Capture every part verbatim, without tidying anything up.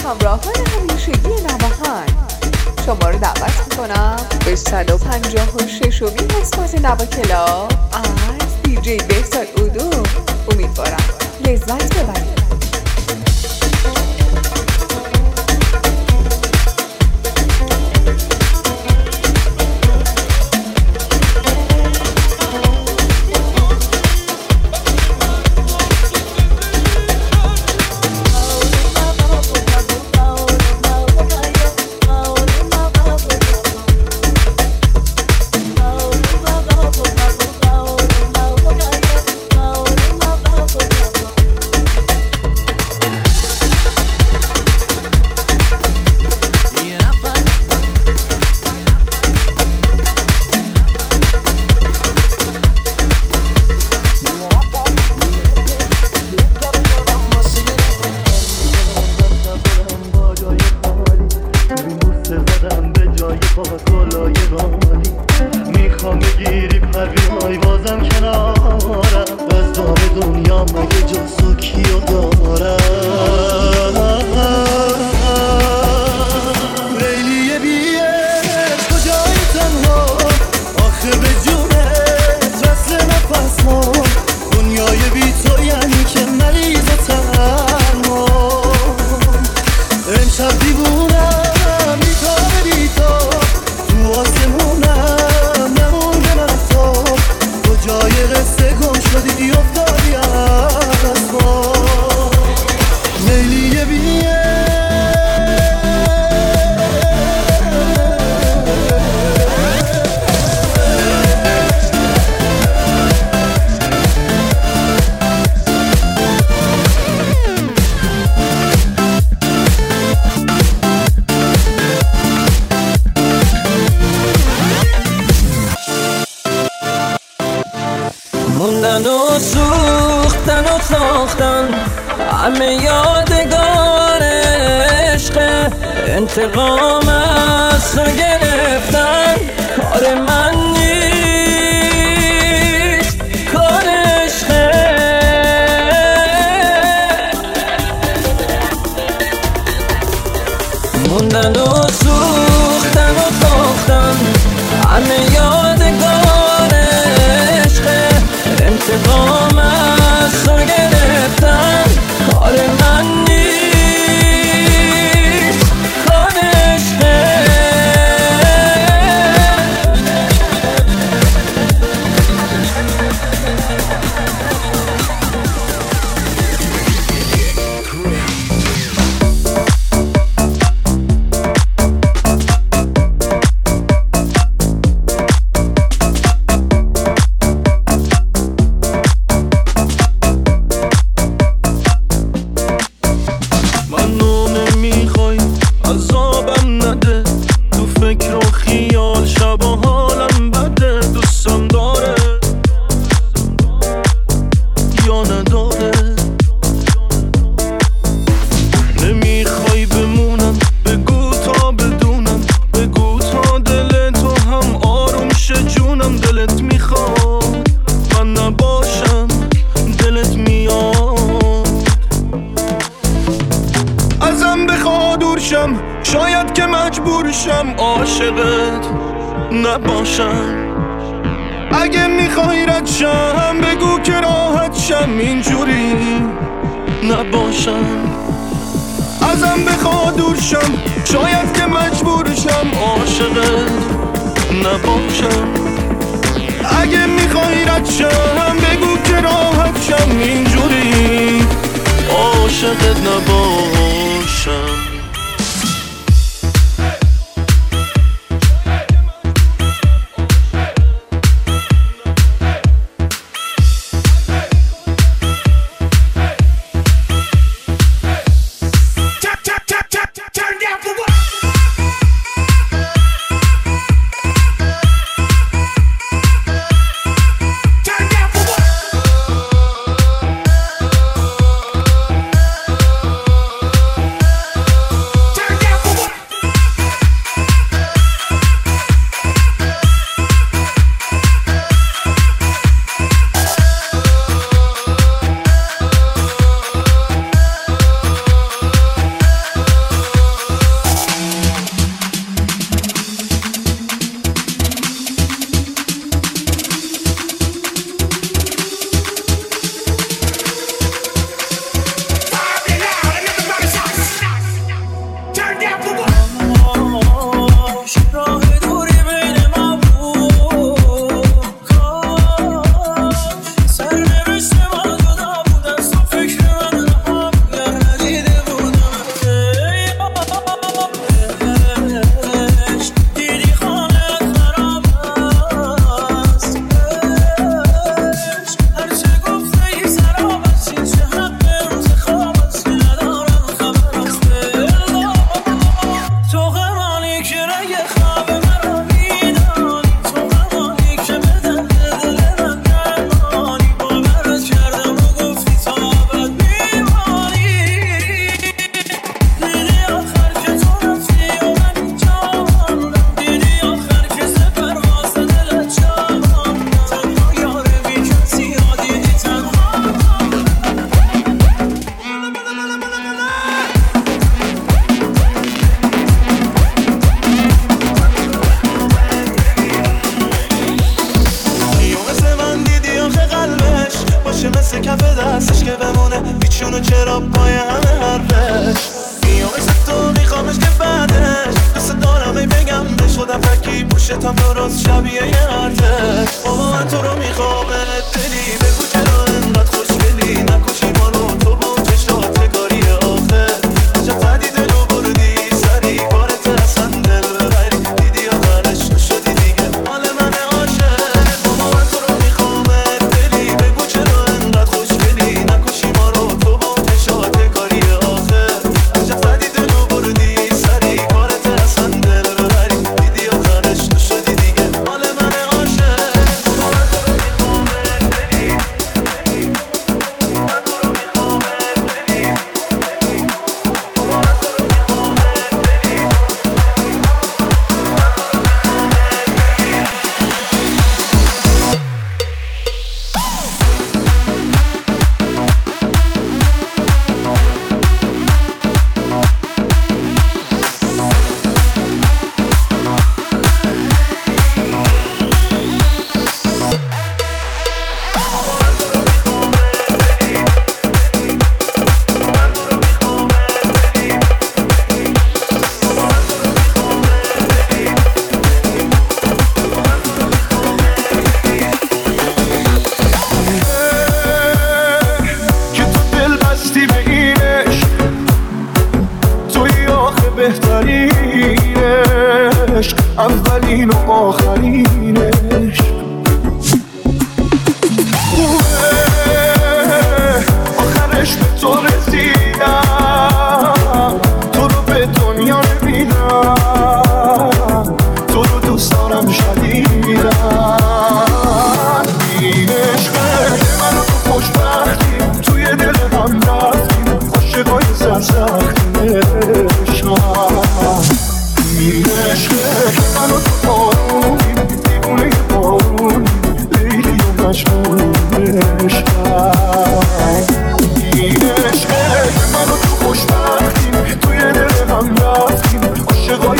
همراهان همیشگی نواهن شما رو دعوت میکنم به صد و پنجاه و ششمین قسمت نوا کلاب از دی جی بهزاد اودو. امیدوارم لذت ببرید. میخوام بگیری پروای بازم کنارم از دار دنیا مگه جز کیو دارم. لیلی بیه کجایی تنها آخه به جونت رسل نفس ما دنیای بی تو یعنی که مریض و تنها امشب دیوونم بیتاب بیتاب تو آسمونم نمونده من تا کجای قصه گم شدی افتادی از ما لیلی بیه. موندن و سوختن و ساختن همه یادگار عشق انتقام از تو گرفتن کار من نیست کار عشقه. موندن و سوختن و ساختن همه یادگار انتقام از تو گرفتن کار من نیست کار عشقه. شاید که مجبور شم عاشقت نباشم. اگه میخوای رد شم بگو که راحت شم اینجوری نباشم. ازم بخوا دور شم شاید که مجبور شم عاشقت نباشم. اگه میخوای رد شم بگو که راحت شم اینجوری عاشقت نباشم. پای همه حرفش میای تو میخوامش که بعدش دوست دارم ای بگم به شدم تکی پوشتم درست شبیه یه ارتش بابا من تو رو میخوامت دلی بگو چرا انقدر خوشگلی نکشی ما رو تو با اون چشات کاری آخه عجب فدی دلو بردی سری کارت اصلا دل ببری دیدی آخرش نشدی دیگه مال من عاشق بابا من تو رو میخوامت دلی بگو چرا انقدر خوشگلی نکشی ما رو تو با اون چشات کاری آخه عجب فدی دلو بردی سری کارت اصلا دل ببری دیدی آخرش نشدی دیگه مال من عاشق بابا من تو رو میخوامت دلی من تو رو میخوامت دلی بابا من تو رو میخوامت دلی که تو دل بستی به اینش توی آخه بهترینش اولین و آخرینش خوبه آخرش به تو رسیدم تو رو به دنیا نمیدم تو رو دوست دارم شدیدم این عشقه منو تو خوشبختی توی دل هم رفتیم عاشقای سرسختیمشم این عشقه منو تو بارونیم دیوونه بارونیم لیلی و مجنونشم این عشقه منو تو خوشبختیم توی دل هم رفتیم عاشقای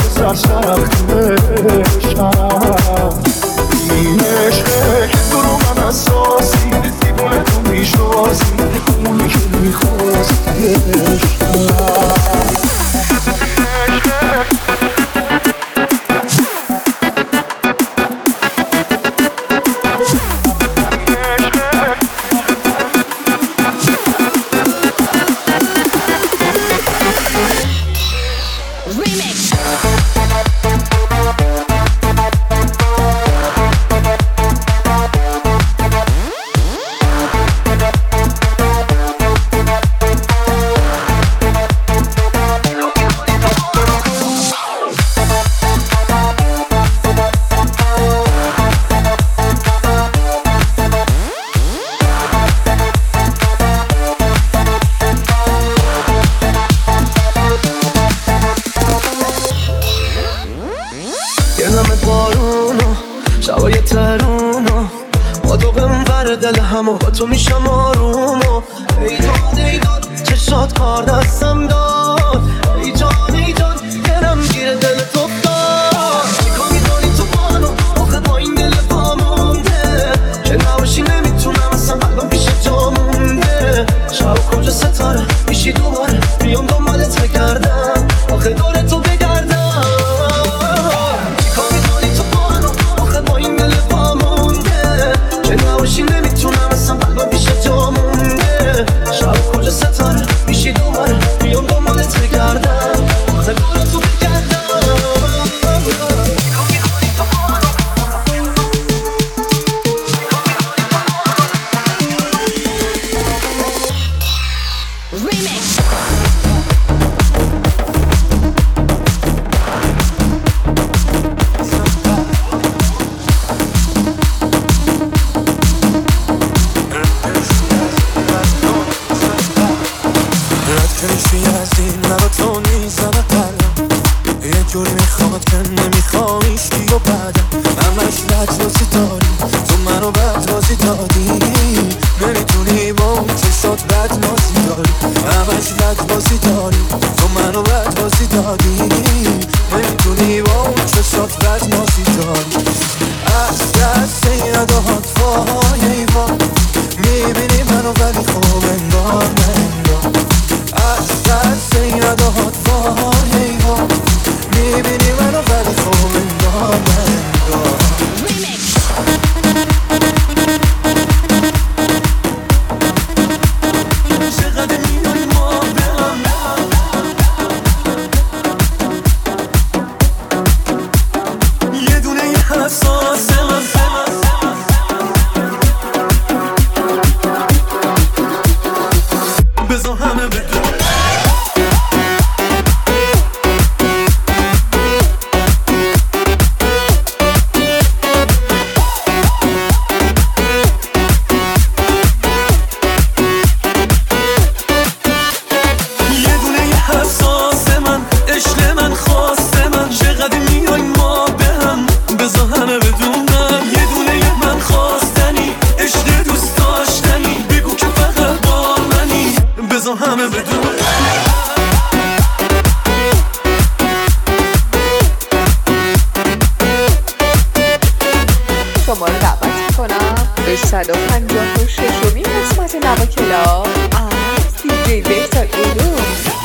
سرسختیمشم این عشقه تو رو من اساسی دیوونه تو میشناسی اونی که میخواستی عشقم گرمت بارونو شبای ترونو با تو قنفر دل همو با تو میشم آرومو ای جان ای داد چشات کار دستم داد ای جان ای جان گرم گیر دل تو داد چیکار میکنی تو بانو آخه با این دل پا مونده که نباشی نمیتونم اصلا قلبم پیش جا مونده شب کجا ستاره میشی دوباره بیام دنبالت بگردم آخه دور تو بگردم نمیتونم اصلا قلبم پیش جا مونده شب کجا ستاره میشی دوباره بیام دنبالت بگردم آخه دور تو بگردم کشی از این مرا تو نیزم قلم یه جوری میخواد که نمیخوایش کی و بعدم همش بد بازی داری تو منو بد بازی دادی نمیتونی با اون چشات بد بازی داری همش بد بازی داری تو منو بد بازی دادی نمیتونی با اون چشات بد بازی داری از دست یادهات وای ایوان میبینی منو ولی خوب انگار انگار شما رو دعوت میکنم به صد و پنجاه و ششمین قسمت نوا کلاب از دیجی بهزاد علوم.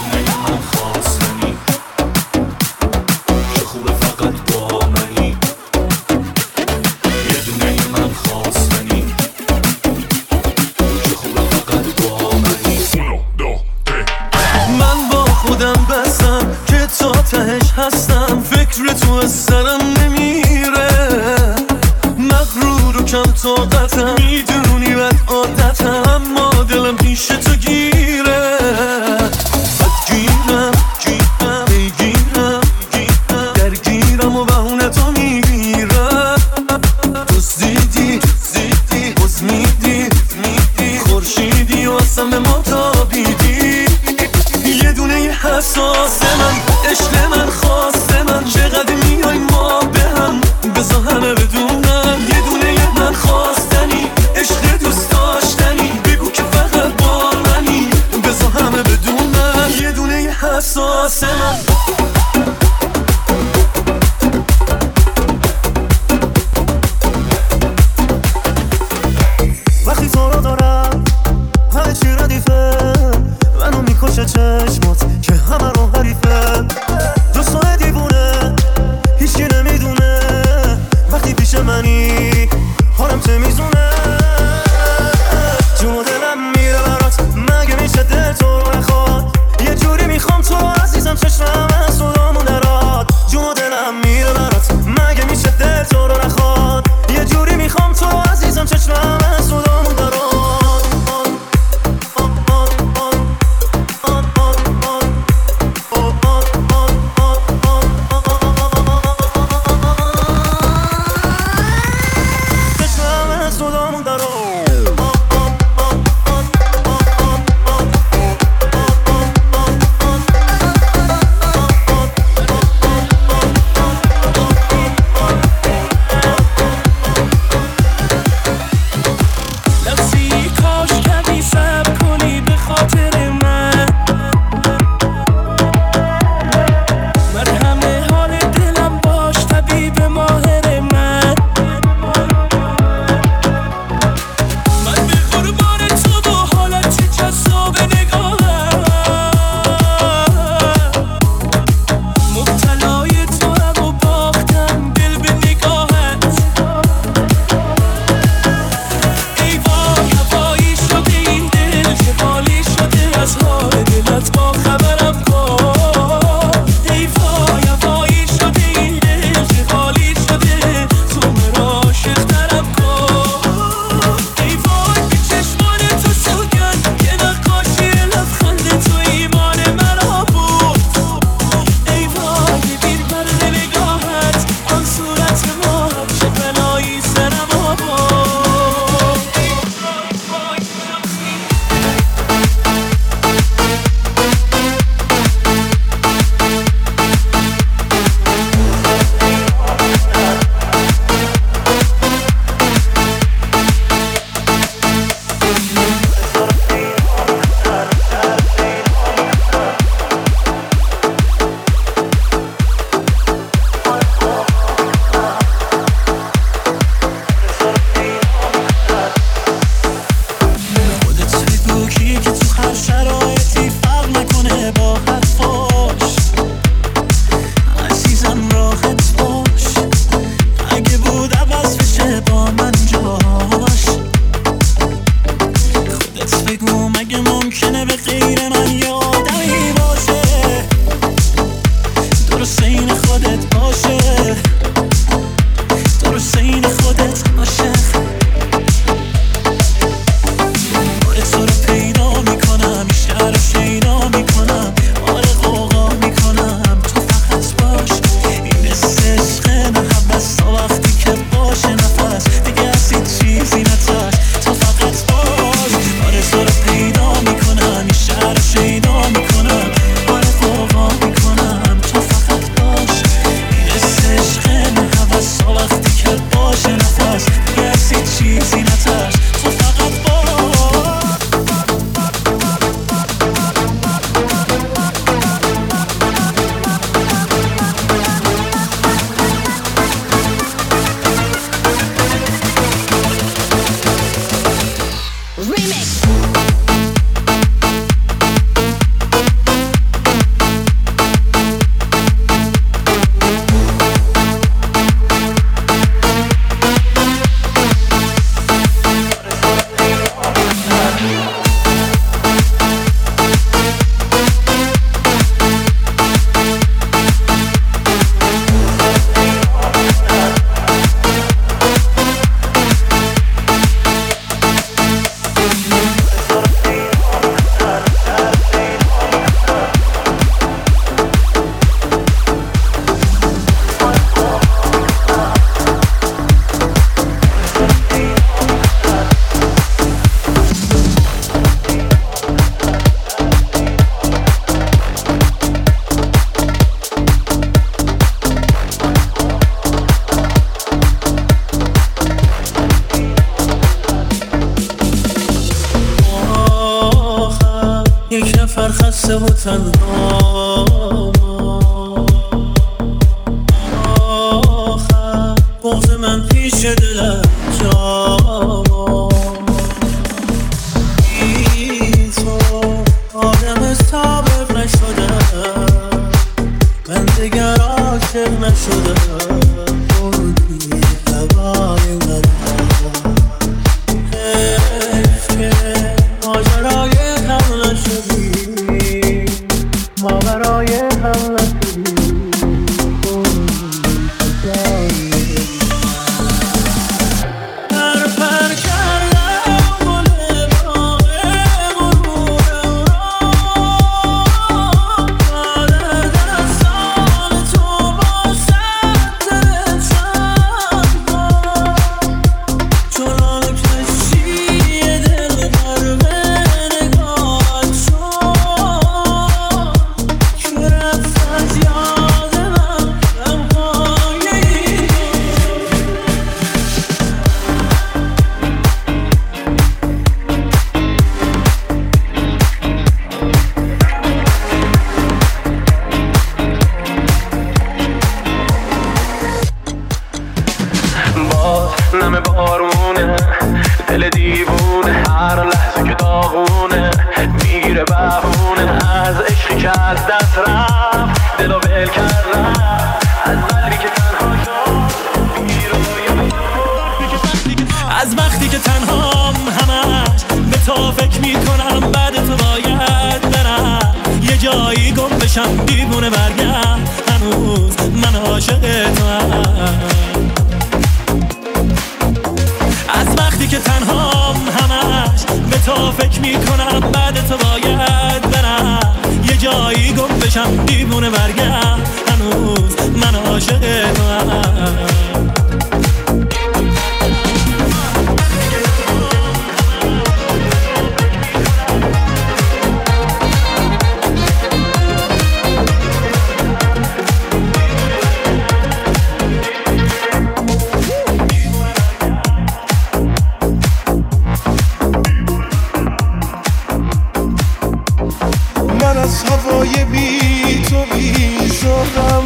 من با خودم بستم که تا تهش هستم، فکر تو از سرم نمیره، مغرور و کم طاقتم، میدونی بد عادتم، اما دلم پیش تو گیره، بد گیرم گیرم بگیرم گیرم درگیرم و بهونه تو میگیرم، دزدیدی زیدی بز میدی میدی خورشیدی و اصلا به ما تابیدی، یه دونه یه حساس من عشق من خواست من، چقدر میای ما به هم بذار همه بدونم، یه دونه یه من خواستنی عشق دوست داشتنی، بگو که فقط با منی بذار همه بدونم، یه دونه یه حساس من. وقتی تو رو دارم همه چی ردیفه، منو میکشه چشمات که همه رو حریفه، دوستای دیوونه هیچی نمیدونه، وقتی پیش منی حالم تمیزونه، جون و دلم میره برات، مگه میشه دل تو رو نخواد، یه جوری میخوام تو عزیزم چشمم از صدامون درات، جون و دلم میره برات، مگه میشه دل تو رو نخواد، یه جوری میخوام تو عزیزم چشمم از صدامون درات. چشمم از صدامون تنها آخر بغض من پیش دلم جا بی تو آدم صابر نشدم من دیگر عاشق نشدم بردی هوای قدم حیف که ماجرای هم نشدی ما برای هم نشدی نم بارونه دل دیوونه هر لحظه که داغونه میگیره بهونه از عشقی که از دست رفت دلو ول کردم از قلبی که تنها شد از وقتی که تنهام همش به تو فکر میکنم بعد تو باید برم یه جایی گم بشم دیوونه برگرد هنوز من عاشق تو هم از وقتی که تنهام همش به تو فکر میکنم بعد تو باید برم یه جایی گم بشم دیوونه برگرد هنوز من عاشق تو هم من از هوای بی تو بیزارم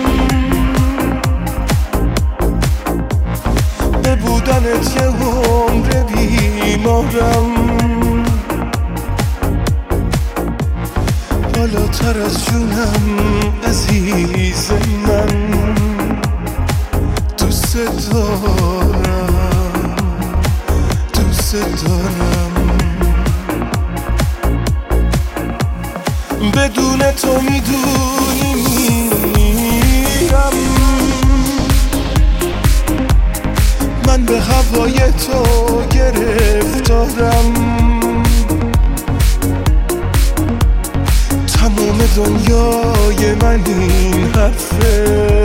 به بودنت یه عمر بیمارم بالاتر از جونم عزیز من دوست دارم دوست دارم بدون تو میدونی میرم من به هوای تو گرفتارم تمام دنیای من این حرفه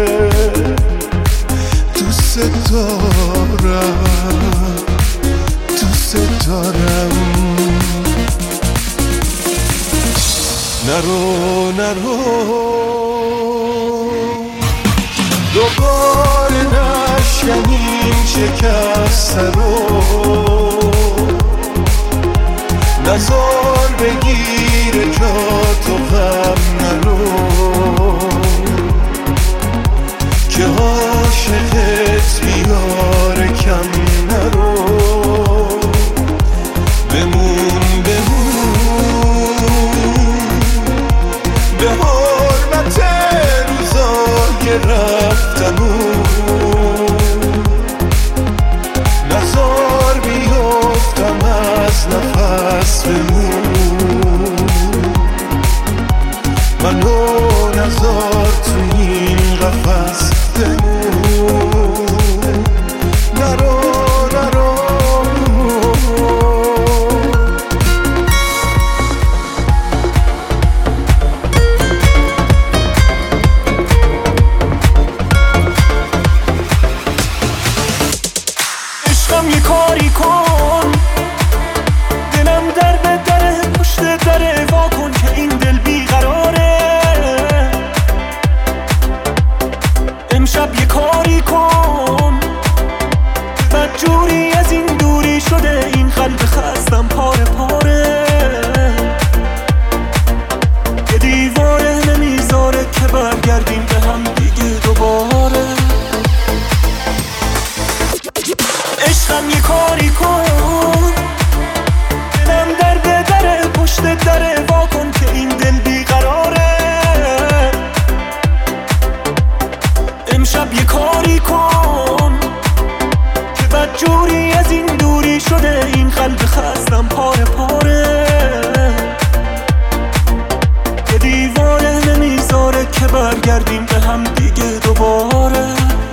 دوست دارم دوست دارم نرو نرو دوباره نشکنیم شکسته رو نزار بگیر جا تو غم نرو که عاشقت بیاره کم نرو بمون بمون به حرمت روزای رفتنون نزار بیافتم از نفس بمون منو نزار تو این قفس بمون نرو نرو یه کاری کن دلم در به در پشت در وا کن که این دل بیقراره امشب یه برگردیم به هم دیگه دوباره.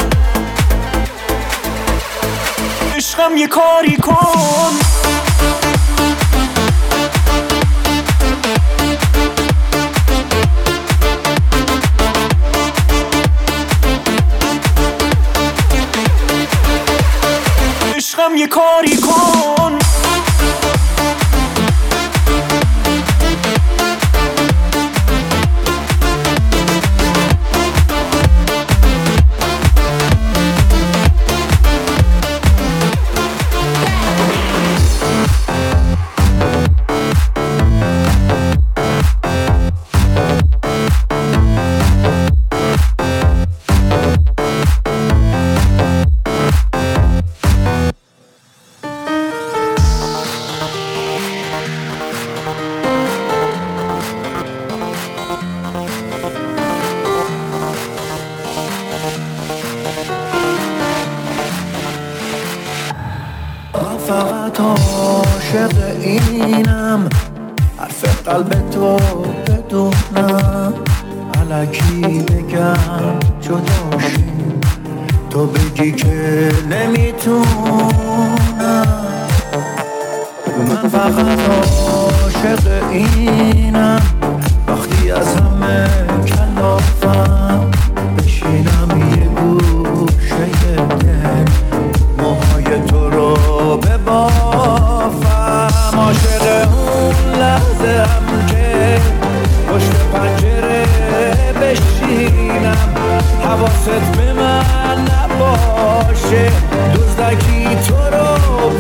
عشقم یه کاری کن، عشقم یه کاری کن. فقط عاشق اینم، حرف قلب تو بدونم، الکی بگم جداشیم تو بگی که نمیتونم. من فقط عاشق اینم، وقتی از همه کلافم بشینم یه گوشه دل، موهای تو رو ببافم. عاشق اون لحظه هم که پشت پنجره بشینم، حواست به من نباشه، دزدکی تو رو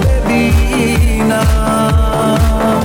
ببینم.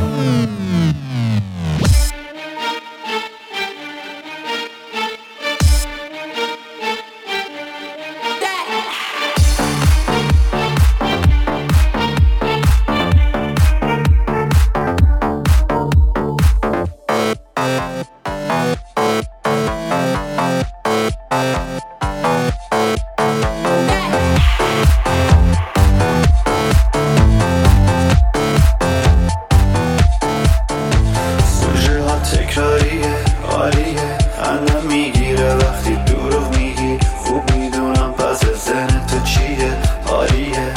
تکراریه عالیه، خندم میگیره وقتی دروغ میگی، خوب میدونم پس زن تو چیه حالیه.